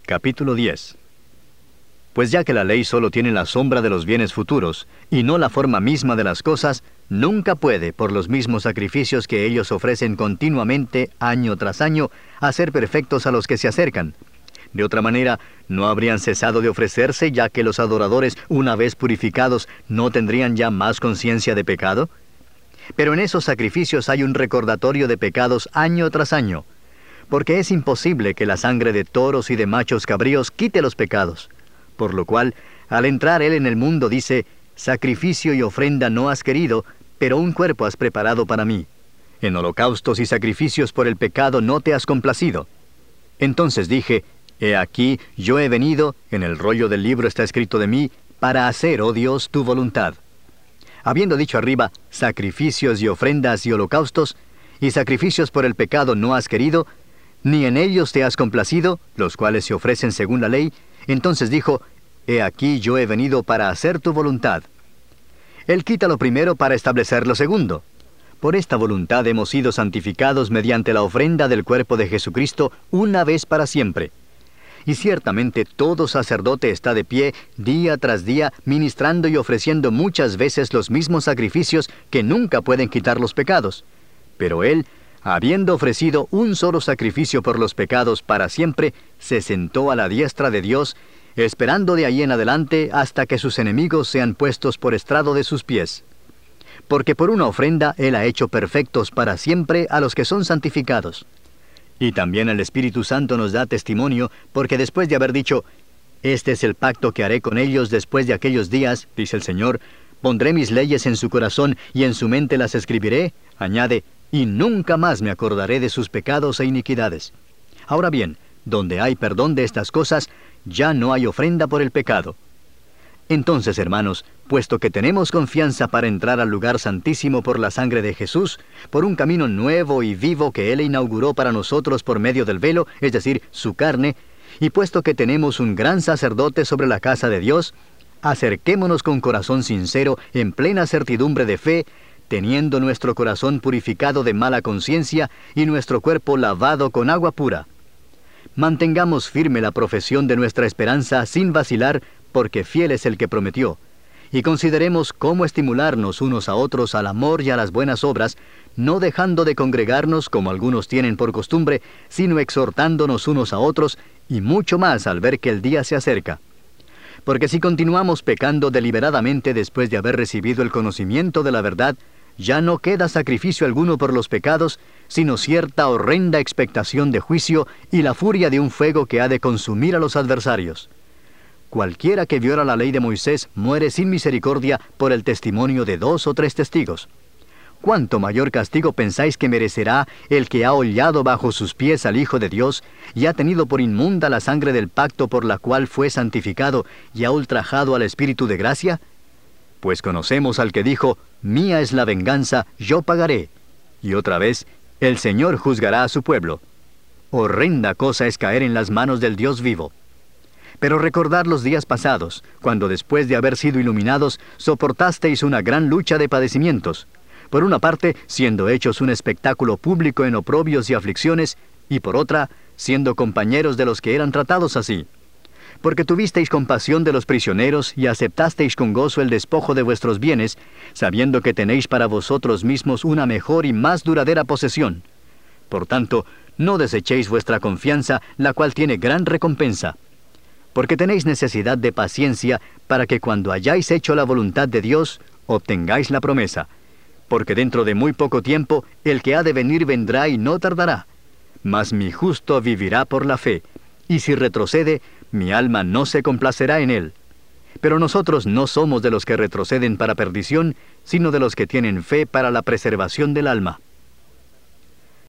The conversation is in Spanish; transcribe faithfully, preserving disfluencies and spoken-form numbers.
Capítulo diez. Pues ya que la ley solo tiene la sombra de los bienes futuros, y no la forma misma de las cosas, nunca puede, por los mismos sacrificios que ellos ofrecen continuamente, año tras año, hacer perfectos a los que se acercan. De otra manera, ¿no habrían cesado de ofrecerse, ya que los adoradores, una vez purificados, no tendrían ya más conciencia de pecado? Pero en esos sacrificios hay un recordatorio de pecados año tras año, porque es imposible que la sangre de toros y de machos cabríos quite los pecados. Por lo cual, al entrar Él en el mundo, dice, sacrificio y ofrenda no has querido, pero un cuerpo has preparado para mí. En holocaustos y sacrificios por el pecado no te has complacido. Entonces dije, he aquí, yo he venido, en el rollo del libro está escrito de mí, para hacer, oh Dios, tu voluntad. Habiendo dicho arriba, sacrificios y ofrendas y holocaustos, y sacrificios por el pecado no has querido, ni en ellos te has complacido, los cuales se ofrecen según la ley, entonces dijo, he aquí yo he venido para hacer tu voluntad. Él quita lo primero para establecer lo segundo. Por esta voluntad hemos sido santificados mediante la ofrenda del cuerpo de Jesucristo una vez para siempre. Y ciertamente todo sacerdote está de pie día tras día ministrando y ofreciendo muchas veces los mismos sacrificios que nunca pueden quitar los pecados. Pero él, habiendo ofrecido un solo sacrificio por los pecados para siempre, se sentó a la diestra de Dios, esperando de ahí en adelante hasta que sus enemigos sean puestos por estrado de sus pies. Porque por una ofrenda Él ha hecho perfectos para siempre a los que son santificados. Y también el Espíritu Santo nos da testimonio, porque después de haber dicho, este es el pacto que haré con ellos después de aquellos días, dice el Señor, pondré mis leyes en su corazón y en su mente las escribiré, añade, y nunca más me acordaré de sus pecados e iniquidades. Ahora bien, donde hay perdón de estas cosas, ya no hay ofrenda por el pecado. Entonces, hermanos, puesto que tenemos confianza para entrar al lugar santísimo por la sangre de Jesús, por un camino nuevo y vivo que Él inauguró para nosotros por medio del velo, es decir, su carne, y puesto que tenemos un gran sacerdote sobre la casa de Dios, acerquémonos con corazón sincero, en plena certidumbre de fe, teniendo nuestro corazón purificado de mala conciencia y nuestro cuerpo lavado con agua pura. Mantengamos firme la profesión de nuestra esperanza sin vacilar, porque fiel es el que prometió. Y consideremos cómo estimularnos unos a otros al amor y a las buenas obras, no dejando de congregarnos como algunos tienen por costumbre, sino exhortándonos unos a otros, y mucho más al ver que el día se acerca. Porque si continuamos pecando deliberadamente después de haber recibido el conocimiento de la verdad, ya no queda sacrificio alguno por los pecados, sino cierta horrenda expectación de juicio y la furia de un fuego que ha de consumir a los adversarios. Cualquiera que viola la ley de Moisés muere sin misericordia por el testimonio de dos o tres testigos. ¿Cuánto mayor castigo pensáis que merecerá el que ha hollado bajo sus pies al Hijo de Dios, y ha tenido por inmunda la sangre del pacto por la cual fue santificado, y ha ultrajado al Espíritu de gracia? Pues conocemos al que dijo, mía es la venganza, yo pagaré. Y otra vez, el Señor juzgará a su pueblo. Horrenda cosa es caer en las manos del Dios vivo. Pero recordad los días pasados, cuando después de haber sido iluminados, soportasteis una gran lucha de padecimientos. Por una parte, siendo hechos un espectáculo público en oprobios y aflicciones, y por otra, siendo compañeros de los que eran tratados así. Porque tuvisteis compasión de los prisioneros y aceptasteis con gozo el despojo de vuestros bienes, sabiendo que tenéis para vosotros mismos una mejor y más duradera posesión. Por tanto, no desechéis vuestra confianza, la cual tiene gran recompensa. Porque tenéis necesidad de paciencia, para que cuando hayáis hecho la voluntad de Dios, obtengáis la promesa. Porque dentro de muy poco tiempo, el que ha de venir vendrá y no tardará. Mas mi justo vivirá por la fe, y si retrocede, mi alma no se complacerá en él. Pero nosotros no somos de los que retroceden para perdición, sino de los que tienen fe para la preservación del alma.